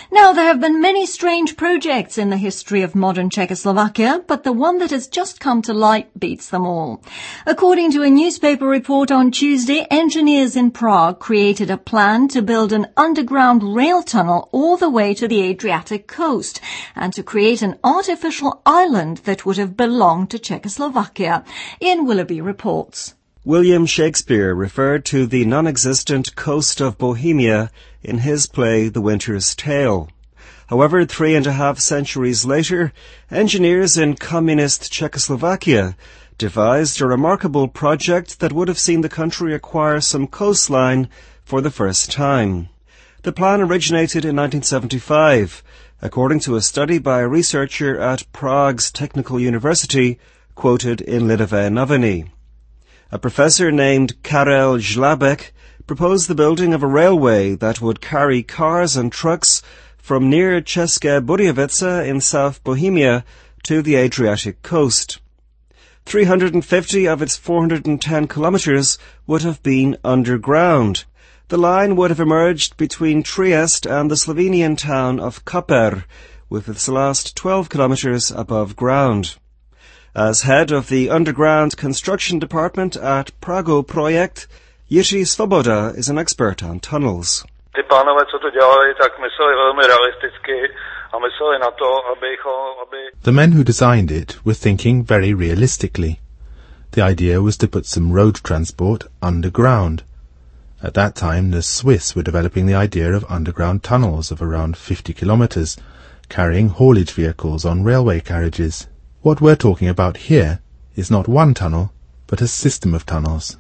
Now, there have been many strange projects in the history of modern Czechoslovakia, but the one that has just come to light beats them all. According to a newspaper report on Tuesday, engineers in Prague created a plan to build an underground rail tunnel all the way to the Adriatic coast and to create an artificial island that would have belonged to Czechoslovakia. Ian Willoughby reports. William Shakespeare referred to the non-existent coast of Bohemia in his play The Winter's Tale. However, 3.5 centuries later, engineers in communist Czechoslovakia devised a remarkable project that would have seen the country acquire some coastline for the first time. The plan originated in 1975, according to a study by a researcher at Prague's Technical University, quoted in Lidové noviny. A professor named Karel Žlábek proposed the building of a railway that would carry cars and trucks from near České Budějovice in South Bohemia to the Adriatic coast. 350 of its 410 kilometres would have been underground. The line would have emerged between Trieste and the Slovenian town of Koper, with its last 12 kilometres above ground. As head of the underground construction department at Prago Projekt, Jiří Svoboda is an expert on tunnels. Ty pánové, co to dělali, tak mysleli velmi realisticky a mysleli na to, aby... The men who designed it were thinking very realistically. The idea was to put some road transport underground. At that time, the Swiss were developing the idea of underground tunnels of around 50 kilometers, carrying haulage vehicles on railway carriages. What we're talking about here is not one tunnel, but a system of tunnels.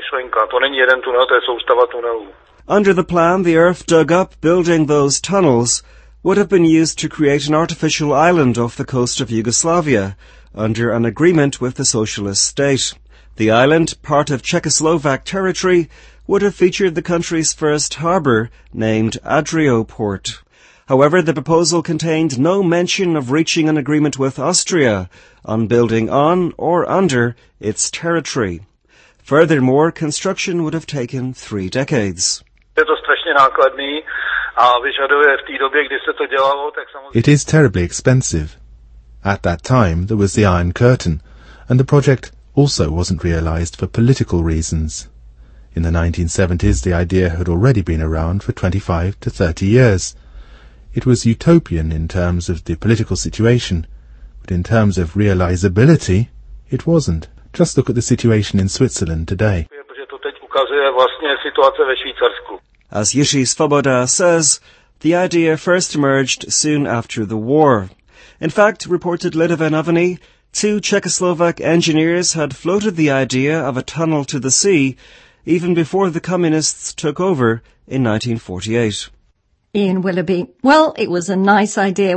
Under the plan, the earth dug up building those tunnels would have been used to create an artificial island off the coast of Yugoslavia, under an agreement with the socialist state. The island, part of Czechoslovak territory, would have featured the country's first harbour, named Adrioport. However, the proposal contained no mention of reaching an agreement with Austria on building on or under its territory. Furthermore, construction would have taken 3 decades. It is terribly expensive. At that time, there was the Iron Curtain, and the project also wasn't realized for political reasons. In the 1970s, the idea had already been around for 25 to 30 years. It was utopian in terms of the political situation, but in terms of realizability, it wasn't. Just look at the situation in Switzerland today. As Jiří Svoboda says, the idea first emerged soon after the war. In fact, reported Lidové noviny, 2 Czechoslovak engineers had floated the idea of a tunnel to the sea even before the communists took over in 1948. Ian Willoughby. Well, it was a nice idea.